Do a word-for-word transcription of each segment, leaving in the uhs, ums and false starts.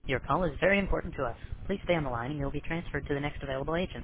Your call is very important to us. Please stay on the line and you'll be transferred to the next available agent.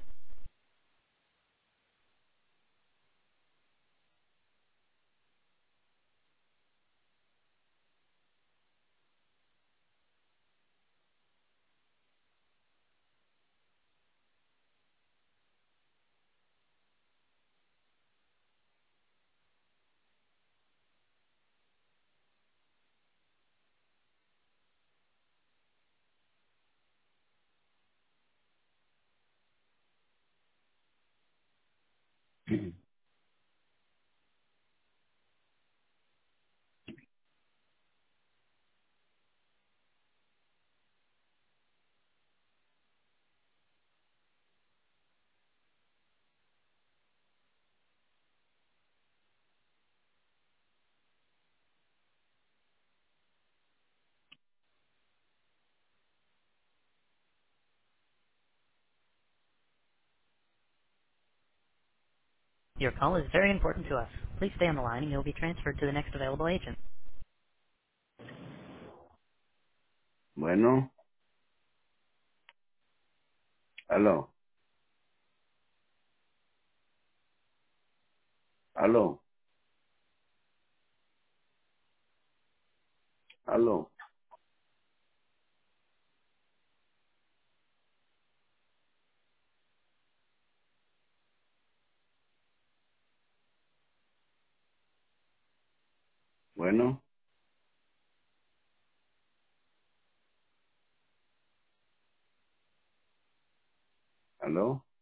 Your call is very important to us. Please stay on the line and you'll be transferred to the next available agent. Bueno, aló, aló, aló. Bueno, aló.